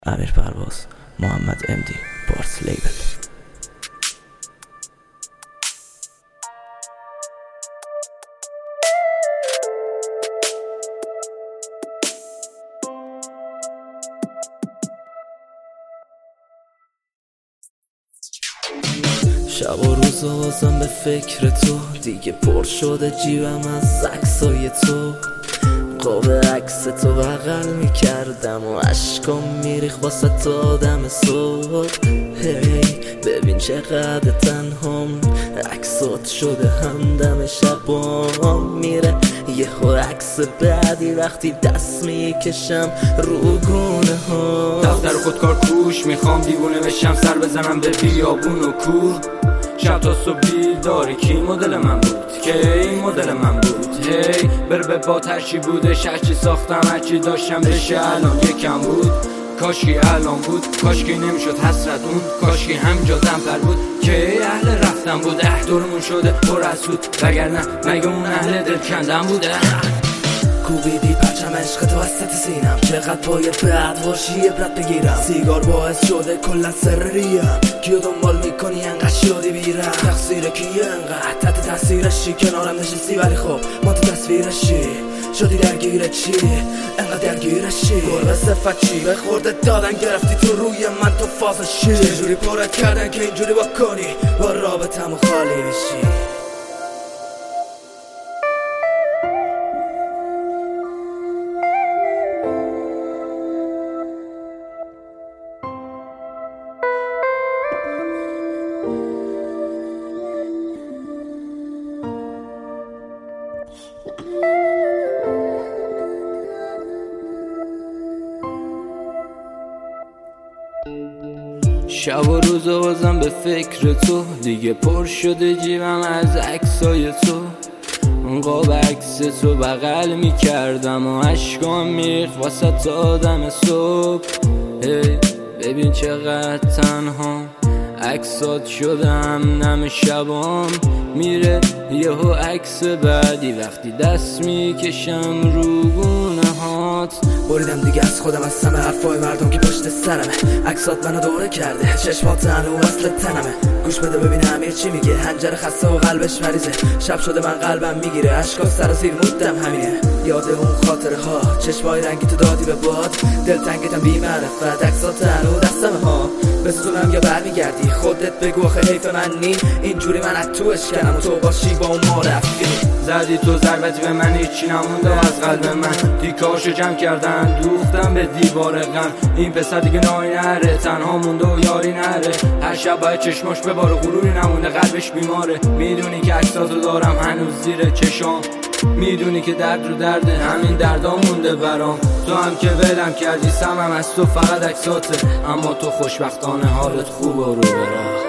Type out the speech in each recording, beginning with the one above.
امیر پرواز، محمد امدی، بارس لیبل. شب و روز بازم به فکر تو، دیگه پر شده جیبم از عکسای تو. قاب عکس تو بغل میکردم و عشقم میریخ واسه تا دم صبح. هی ببین چقدر تنهام، عکسات شده همدم شبام. میره یهو عکس بعدی وقتی دست میکشم رو گونه ها. دفتر خودکار کوش میخوام دیوونه بشم، سر بزنم به بیابون و کوه. شب تا صبح بیداری کی مدل من بود، که این مدل من بود. هی بر به با ترشی بودش، هرچی ساختم هرچی داشتم بشه الان یکم بود. کاشکی الان بود، کاشکی نمیشد حسرت اون، کاشکی همجا دمپر بود که اهل رفتن بود. دورمون شده پر از سود، وگرنه مگه اون اهل دل کندن بوده. کوبیدی پرچم عشق تو وسط سینم، چقدر باید بعد باشی عبرت بگیرم. سیگار باعث شده کلا سر ریم، کیو دنبال میکنی انقدر شدی بیرم. تقصیر کیه انقدر تحت تاثیرشی، کنارم نشستی ولی خب ما تو تصویرشی. شدی درگیر چی انقدر درگیرشی؟ گربه صفت چی به خورده دادن گرفتی تو روی من تو فازشی. چجوری پرت کردن که اینجوری بکنی با رابطم و خالی بشی؟ شب و روز بازم به فکر تو، دیگه پر شده جیبم از عکسای تو. قاب عکس تو بغل میکردم و عشقام میریخت واسه تا دم صبح. هی ببین چقدر تنها، عکسات شدم نم شبام. میره یهو عکس بعدی وقتی دست میکشم رو گونه هات. بریدم دیگه از خودم، از همه حرفای مردم که پشت سرمه. عکسات منو دوره کرده، چشمات هنو اصل تنمه. گوش بده ببین امیر چی میگه، هنجر خسته و قلبش مریضه. شب شده من قلبم میگیره، عشقا سر زیر مودم همینه. یاد اون خاطره ها، چشمای رنگی تو دادی به باد. دلتنگتم بی معرفت، عکسات هنو دستم ها. بسونم یا برمیگردی خودت بگو، آخه حیف من نی اینجوری من از تو اشکنم و تو باشی با اون ما رفتی. زدی تو ضربتی به من، هیچی نمونده از قلب من. تیکاشو جمع کردن دوختم به دیوار غم. این پسر دیگه نایی نره، تنها مونده و یاری نره. هر شب باید چشماش به بار غروری نمونده، قلبش بیماره. میدونی که عکساتو دارم هنوز زیر چشام، میدونی که درد رو درده همین دردا مونده برام. تو هم که ولم کردی سمم از تو فقط عکساته، اما تو خوشبختانه حالت خوب و رو برا.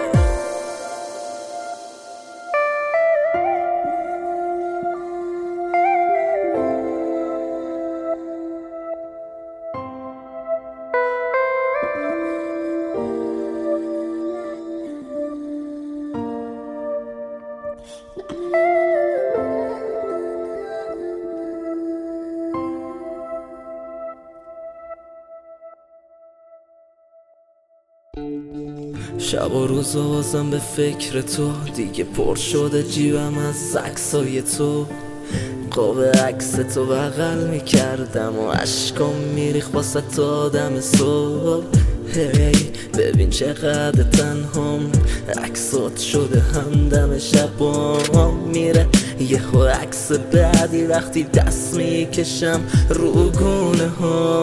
شب و روز بازم به فکر تو، دیگه پر شده جیبم از عکسای تو. قاب عکس تو بغل میکردم و عشقم میریخ واسه تا دم صبح. هی ببین چقدر تنهام، عکسات شده همدم شبام. میره یهو عکس بعدی وقتی دست میکشم رو گونه ها.